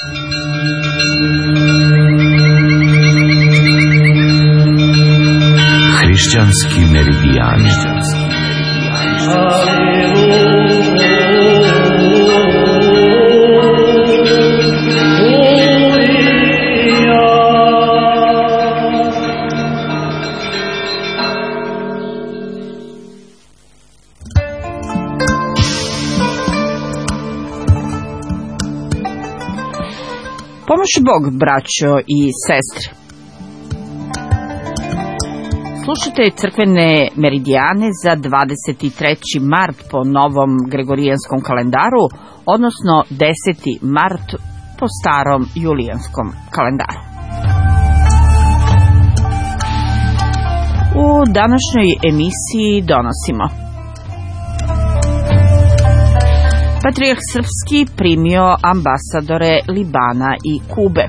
Hrišćanski meridijani. Pomoži Bog, braćo i sestre. Slušajte crkvene meridijane za 23. mart po novom gregorijanskom kalendaru, odnosno 10. mart po starom julijanskom kalendaru. U današnjoj emisiji donosimo: Patrijarh srpski primio ambasadore Libana i Kube.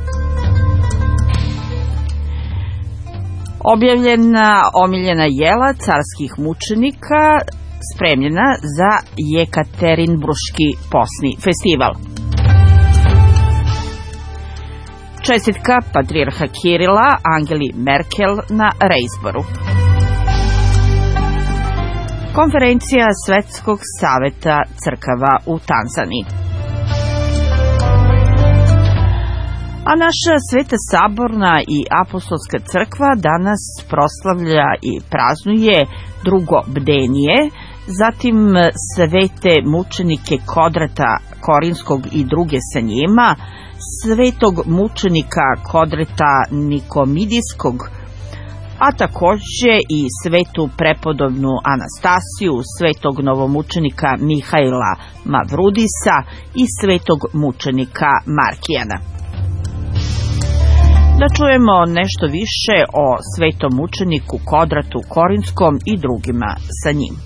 Objavljena omiljena jela carskih mučenika spremljena za Jekaterinburški posni festival. Čestitka patrijarha Kirila Angeli Merkel na reizboru. Konferencija Svetskog saveta crkava u Tanzaniji. A naša Sveta saborna i apostolska crkva danas proslavlja i praznuje drugo bdenije, zatim svete mučenike Kodrata Korinskog i druge sa njima, svetog mučenika Kodrata Nikomidijskog, a takođe i svetu prepodobnu Anastasiju, svetog novomučenika Mihajla Mavrudisa i svetog mučenika Markijana. Da čujemo nešto više o svetom mučeniku Kodratu Korinskom i drugima sa njim.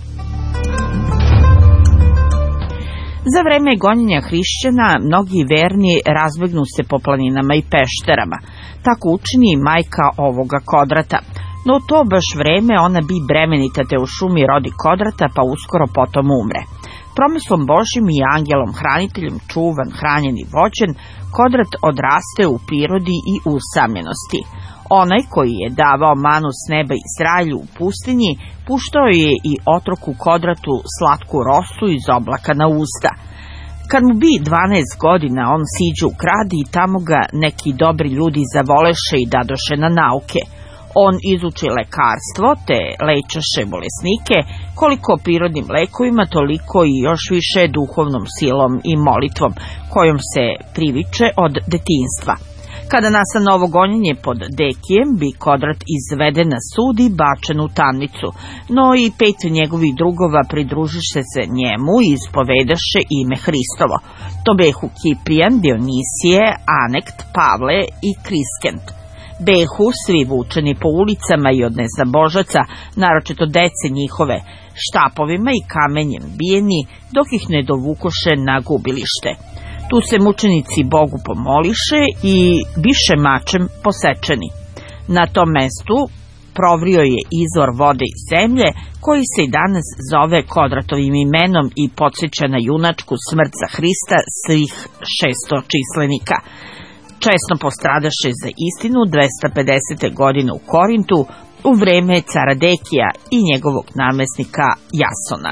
Za vreme gonjenja hrišćana mnogi verni razbegnu se po planinama i pešterama. Tako učini i majka ovoga Kodrata. No u to baš vreme ona bi bremenita te u šumi rodi Kodrata, pa uskoro potom umre. Promislom Božim i angelom hraniteljem čuvan, hranjen i vođen, Kodrat odraste u prirodi i usamljenosti. Onaj koji je davao manu s neba Izraelju u pustinji, puštao je i otroku Kodratu slatku rosu iz oblaka na usta. Kad mu bi 12 godina, on siđe u grad i tamo ga neki dobri ljudi zavoleše i dadoše na nauke. On izuči lekarstvo, te lečaše bolesnike, koliko prirodnim lekovima, toliko i još više duhovnom silom i molitvom, kojom se priviče od detinjstva. Kada nastane novo gonjenje pod Dekijem, bi Kodrat izveden na sud i bačen u tamnicu, no i 5 njegovih drugova pridružiše se njemu i ispovedaše ime Hristovo. To behu Kiprijan, Dionisije, Anekt, Pavle i Kriskent. Behu svi vučeni po ulicama i od neznabožaca, naročito dece njihove, štapovima i kamenjem bijeni, dok ih ne dovukoše na gubilište. Tu se mučenici Bogu pomoliše i biše mačem posečeni. Na tom mestu provrio je izvor vode iz zemlje, koji se i danas zove Kodratovim imenom i podsjeća na junačku smrt za Hrista svih 600 čislenika. Česno postradaše za istinu 250. godine u Korintu u vreme cara Dekija i njegovog namesnika Jasona.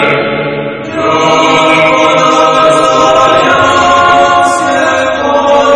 Oh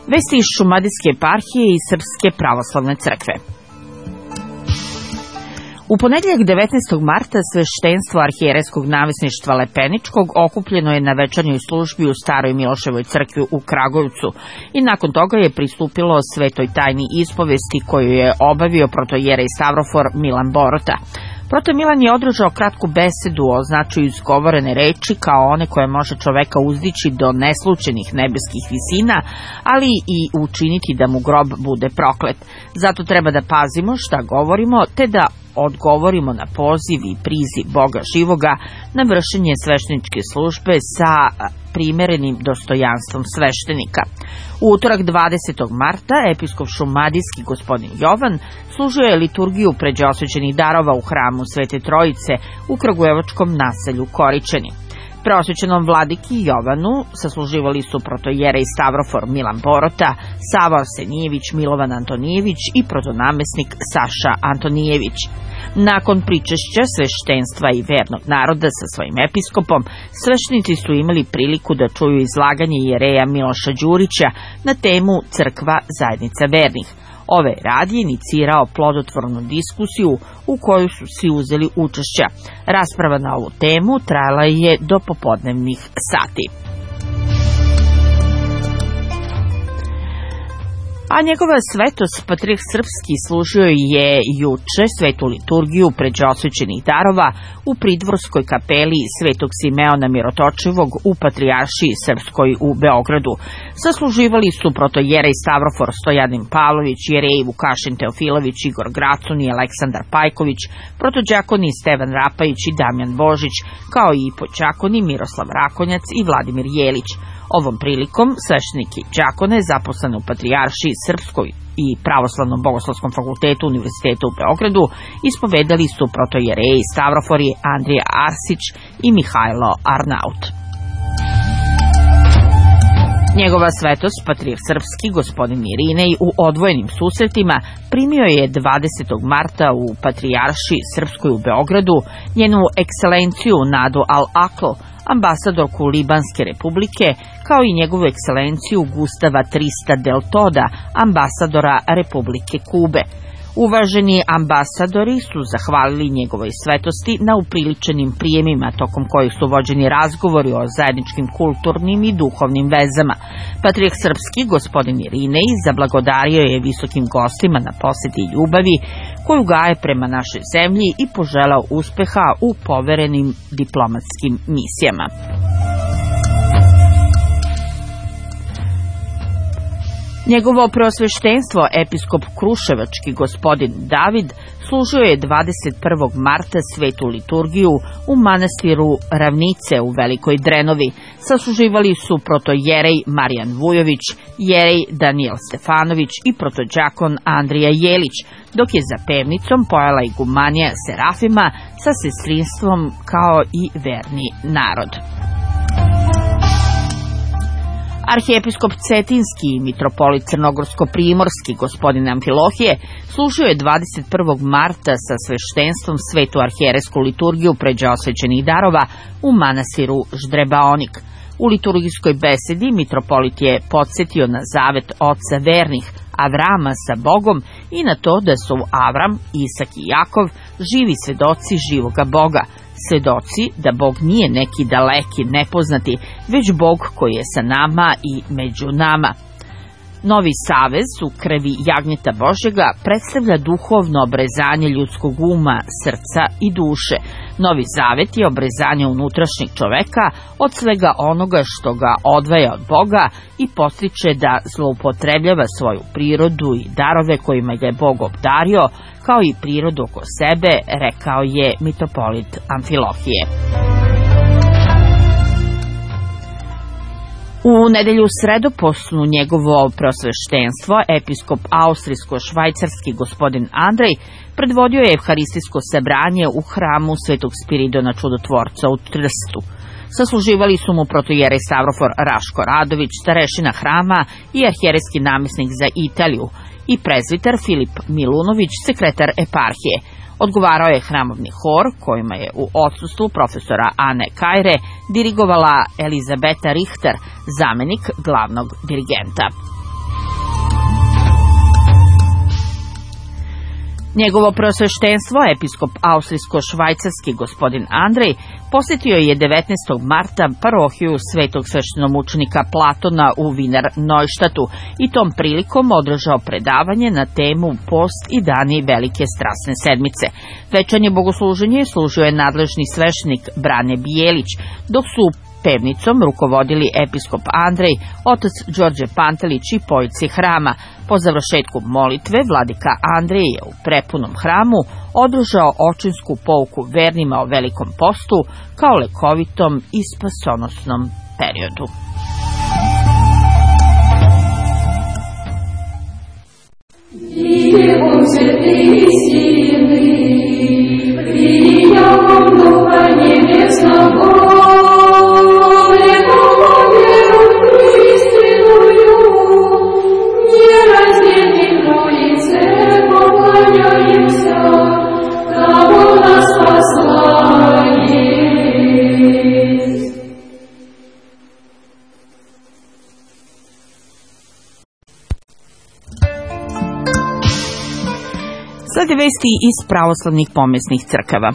Vesti iz Šumadijske eparhije i Srpske pravoslavne crkve. U ponedjeljak 19. marta sveštenstvo arhijerejskog namesništva Lepeničkog okupljeno je na večernjoj službi u Staroj Miloševoj crkvi u Kragujevcu i nakon toga je pristupilo svetoj tajni ispovesti koju je obavio protojerej Stavrofor Milan Borota. Proto Milan je održao kratku besedu o značaju izgovorene reči kao one koje može čoveka uzdići do neslučenih nebeskih visina, ali i učiniti da mu grob bude proklet. Zato treba da pazimo šta govorimo, te da odgovorimo na poziv i priziv Boga živoga na vršenje svešteničke službe sa primerenim dostojanstvom sveštenika. U utorak 20. marta episkop šumadijski gospodin Jovan služio je liturgiju pređe osvećenih darova u hramu Svete Trojice u kragujevačkom naselju Koričani. Preosvećenom vladiki Jovanu sasluživali su protojerej Stavrofor Milan Borota, Savo Arsenijević, Milovan Antonijević i protonamesnik Saša Antonijević. Nakon pričešća sveštenstva i vernog naroda sa svojim episkopom, sveštenici su imali priliku da čuju izlaganje jereja Miloša Đurića na temu Crkva zajednica vernih. Ovaj rad je inicirao plodotvornu diskusiju u kojoj su svi uzeli učešća. Rasprava na ovu temu trajala je do popodnevnih sati. A njegova svetost Patrijarh Srpski služio je juče svetu liturgiju pređe osvećenih darova u pridvorskoj kapeli Svetog Simeona Mirotočivog u Patrijaršiji Srpskoj u Beogradu. Sasluživali su protojerej Stavrofor Stojanin Pavlović, jereji Vukašin Teofilović, Igor Gracun i Aleksandar Pajković, protođakoni Stevan Rapajić i Damjan Božić, kao i podđakoni Miroslav Rakonjac i Vladimir Jelić. Ovom prilikom sveštenike i đakone zaposlene u Patrijaršiji Srpskoj i Pravoslavnom bogoslovskom fakultetu Univerziteta u Beogradu ispovedali su protojereji Stavrofori Andrija Arsić i Mihajlo Arnaut. Njegova svetost Patrijarh Srpski gospodin Irinej u odvojenim susretima primio je 20. marta u Patrijaršiji Srpskoj u Beogradu njenu ekscelenciju Nadu Al-Akl, ambasadorku Libanske republike, kao i njegovu ekscelenciju Gustava Trista del Toda, ambasadora Republike Kube. Uvaženi ambasadori su zahvalili njegovoj svetosti na upriličenim prijemima tokom kojih su vođeni razgovori o zajedničkim kulturnim i duhovnim vezama. Patrijarh Srpski gospodin Irinej zablagodario je visokim gostima na poseti i ljubavi koju gaje prema našoj zemlji i poželao uspeha u poverenim diplomatskim misijama. Njegovo preosveštenstvo, episkop Kruševački gospodin David, služio je 21. marta svetu liturgiju u manastiru Ravnice u Velikoj Drenovi. Sasluživali su protojerej Marijan Vujović, jerej Danijel Stefanović i protođakon Andrija Jelić, dok je za pevnicom pojala igumanija Serafima sa sestrinstvom kao i verni narod. Arhijepiskop Cetinski i mitropolit Crnogorsko-primorski gospodin Amfilohije služio je 21. marta sa sveštenstvom svetu arhijerejsku liturgiju pređe osvećenih darova u manastiru Ždrebaonik. U liturgijskoj besedi mitropolit je podsjetio na zavet oca vernih Avrama sa Bogom i na to da su Avram, Isak i Jakov živi svedoci živoga Boga, svedoci da Bog nije neki daleki, nepoznati, već Bog koji je sa nama i među nama. Novi savez u krvi jagnjeta Božjega predstavlja duhovno obrezanje ljudskog uma, srca i duše. Novi zavet je obrezanje unutrašnjeg čoveka od svega onoga što ga odvaja od Boga i postiče da zloupotrebljava svoju prirodu i darove kojima ga je Bog obdario, kao i prirodu oko sebe, rekao je mitropolit Amfilohije. U nedelju sredopostnu njegovo preosveštenstvo, episkop austrijsko-švajcarski gospodin Andrej, predvodio je evharistijsko sabranje u hramu Svetog Spiridona Čudotvorca u Trstu. Sasluživali su mu protojerej Stavrofor Raško Radović, starešina hrama i arhijerejski namjesnik za Italiju, i prezviter Filip Milunović, sekretar eparhije. Odgovarao je hramovni hor, kojima je u odsustvu profesora Ane Kajre dirigovala Elizabeta Richter, zamenik glavnog dirigenta. Njegovo preosveštenstvo, episkop austrijsko-švajcarski gospodin Andrej, posjetio je 19. marta parohiju svetog sveštenomučenika Platona u Wiener Neustadtu i tom prilikom održao predavanje na temu Post i dani velike strasne sedmice. Večernje bogosluženje služio je nadležni sveštenik Brane Bijelić, dok su pevnicom rukovodili episkop Andrej, otac Đorđe Pantelić i pojici hrama. Po završetku molitve, vladika Andrej je u prepunom hramu održao očinsku pouku vernima o velikom postu kao lekovitom i spasonosnom periodu. Slede vesti iz pravoslavnih pomesnih crkava.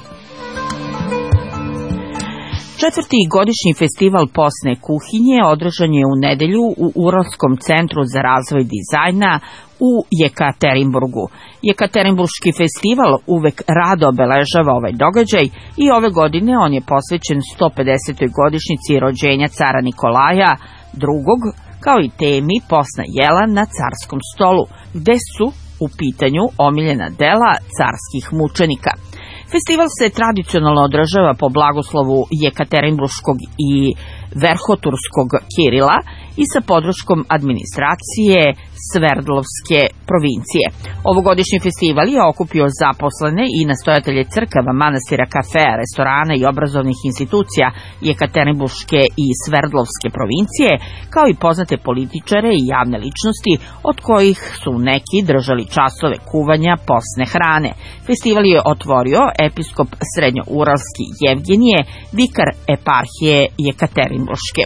Četvrti godišnji festival posne kuhinje održan je u nedelju u Uralskom centru za razvoj dizajna u Jekaterinburgu. Jekaterinburški festival uvek rado obeležava ovaj događaj i ove godine on je posvećen 150. godišnjici rođenja cara Nikolaja II, kao i temi posna jela na carskom stolu, gde su u pitanju omiljena dela carskih mučenika. Festival se tradicionalno održava po blagoslovu Jekaterinburškog i Verhoturskog Kirila i sa podrškom administracije Sverdlovske provincije. Ovogodišnji festival je okupio zaposlene i nastojatelje crkava, manastira, kafea, restorana i obrazovnih institucija Jekaterinburške i Sverdlovske provincije, kao i poznate političare i javne ličnosti, od kojih su neki držali časove kuvanja posne hrane. Festival je otvorio episkop Srednjouralski Jevgenije, vikar eparhije Jekaterinburške.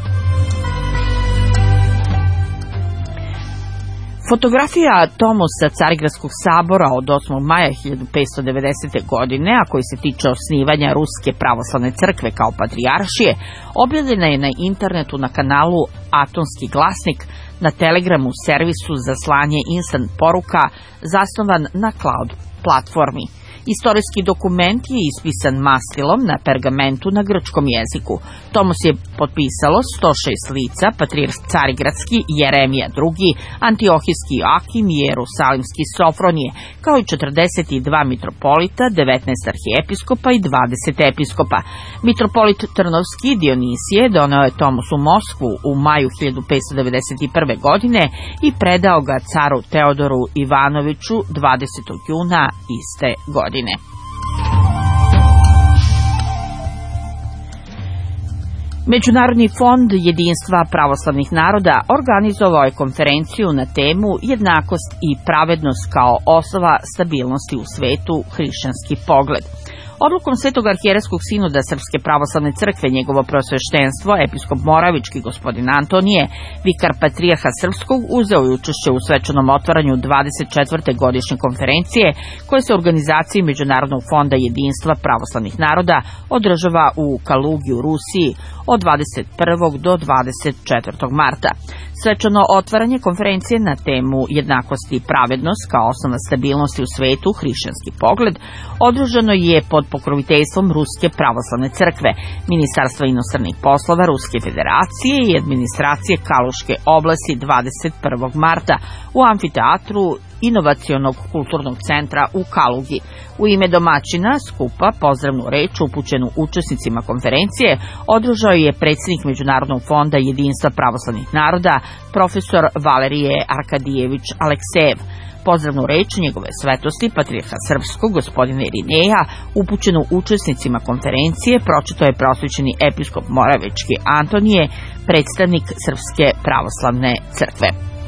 Fotografija Tomosa Carigradskog sabora od 8. maja 1590. godine, a koji se tiče osnivanja Ruske pravoslavne crkve kao patrijaršije, objavljena je na internetu na kanalu Atonski glasnik, na Telegramu servisu za slanje instant poruka zasnovan na cloud platformi. Istorijski dokument je ispisan mastilom na pergamentu na grčkom jeziku. Tomos je potpisalo 106 lica, patrijarh Carigradski, Jeremija II, Antiohijski Joakim i Jerusalimski Sofronije, kao i 42 mitropolita, 19 arhijepiskopa i 20 episkopa. Mitropolit Trnovski Dionisije doneo je Tomos u Moskvu u maju 1591. godine i predao ga caru Teodoru Ivanoviću 20. juna iste godine. Međunarodni fond jedinstva pravoslavnih naroda organizovao je konferenciju na temu Jednakost i pravednost kao osnova stabilnosti u svetu, hrišćanski pogled. Odlukom Svetog arhijerejskog sinoda Srpske pravoslavne crkve, njegovo preosveštenstvo, episkop Moravički gospodin Antonije, vikar patrijarha srpskog, uzeo je učešće u svečanom otvaranju 24. godišnje konferencije, koja se u organizaciji Međunarodnog fonda jedinstva pravoslavnih naroda održava u Kalugi u Rusiji od 21. do 24. marta. Svečano otvaranje konferencije na temu Jednakost i pravednost kao osnova stabilnosti u svetu, hrišćanski pogled, održano je pod pokroviteljstvom Ruske pravoslavne crkve, Ministarstva inostranih poslova Ruske federacije i administracije Kaluške oblasti 21. marta u amfiteatru Inovacionog kulturnog centra u Kalugi. U ime domaćina skupa pozdravnu reč upućenu učesnicima konferencije održao je predsjednik Međunarodnog fonda jedinstva pravoslavnih naroda, profesor Valerije Arkadijević Aleksejev. Pozdravnu reč njegove svetosti patrijarha srpskog gospodina Irineja upućenu učesnicima konferencije pročitao je prosvećeni episkop Moravički Antonije, predstavnik Srpske pravoslavne crkve.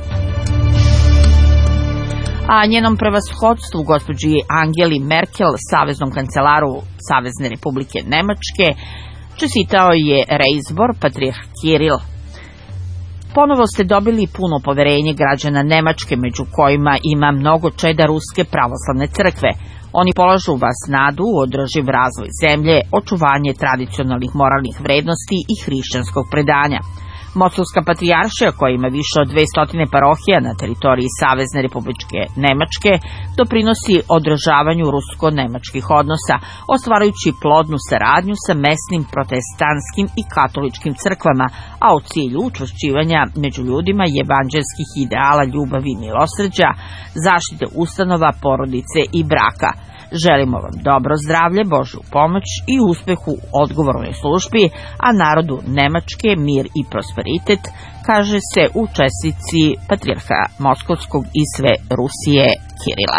A njenom prevashodstvu gospođi Angeli Merkel, saveznom kancelaru Savezne republike Nemačke, čestitao je reizbor patrijarh Kiril. Ponovo ste dobili puno poverenje građana Nemačke, među kojima ima mnogo čeda Ruske pravoslavne crkve. Oni polažu u vas nadu u održiv razvoj zemlje, očuvanje tradicionalnih moralnih vrednosti i hrišćanskog predanja. Moskovska patrijaršija, koja ima više od 200 parohija na teritoriji Savezne Republike Nemačke, doprinosi održavanju rusko-nemačkih odnosa, ostvarujući plodnu saradnju sa mesnim protestantskim i katoličkim crkvama, a u cilju učvršćivanja među ljudima evanđelskih ideala ljubavi i milosrđa, zaštite ustanova, porodice i braka. Želimo vam dobro zdravlje, Božju pomoć i uspehu u odgovornoj službi, a narodu Nemačke mir i prosperitet, kaže se u čestici patrijarha Moskovskog i sve Rusije Kirila.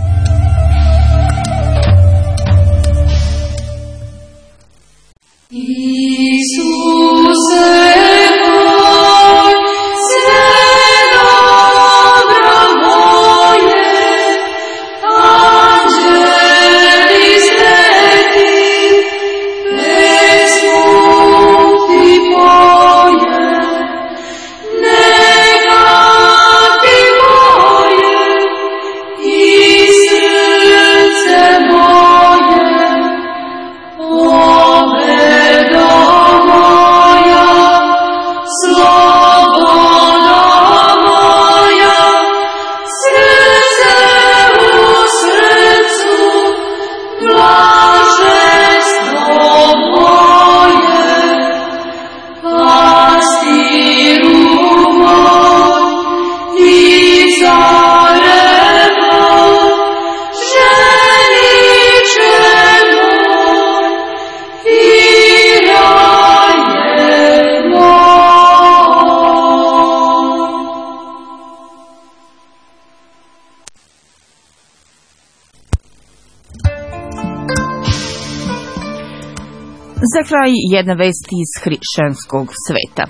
Za kraj jedna vest iz hrišćanskog sveta.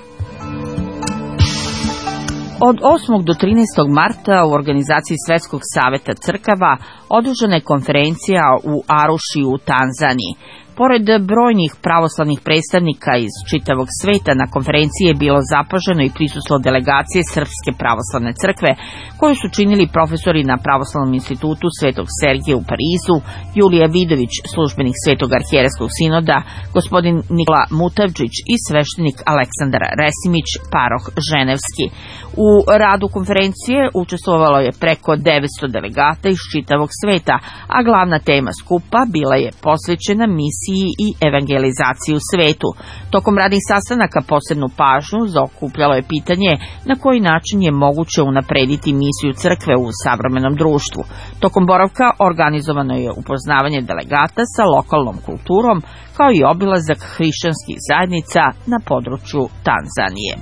Od 8. do 13. marta u organizaciji Svetskog saveta crkava održana je konferencija u Aruši u Tanzaniji. Pored brojnih pravoslavnih predstavnika iz čitavog sveta, na konferenciji je bilo zapaženo i prisustvo delegacije Srpske pravoslavne crkve, koju su činili profesori na Pravoslavnom institutu Svetog Sergija u Parizu, Julija Vidović, službenik Svetog arhijerejskog sinoda, gospodin Nikola Mutavčić i sveštenik Aleksandar Resimić, paroh ženevski. U radu konferencije učestvovalo je preko 900 delegata iz čitavog sveta, a glavna tema skupa bila je posvećena misiji i evangelizaciji u svetu. Tokom radnih sastanaka posebnu pažnju zaokupljalo je pitanje na koji način je moguće unaprediti misiju crkve u savremenom društvu. Tokom boravka organizovano je upoznavanje delegata sa lokalnom kulturom, kao i obilazak hrišćanskih zajednica na području Tanzanije.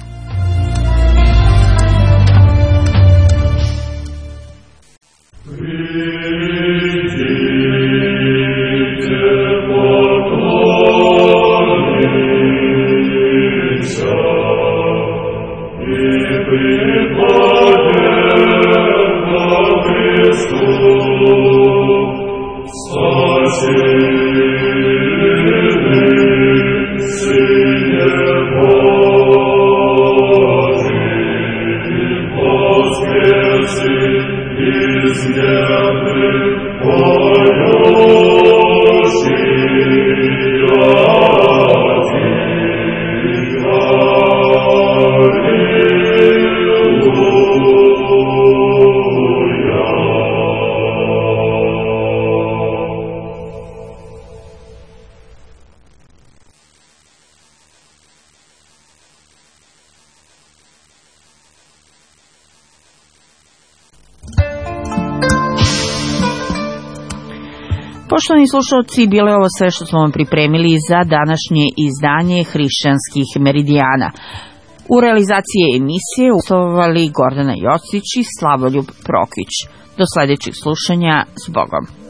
Poštovani slušalci, bilo je ovo sve što smo vam pripremili za današnje izdanje Hrišćanskih meridijana. U realizaciji emisije učestvovali Gordana Jocić i Slavoljub Prokić. Do sledećih slušanja, s Bogom.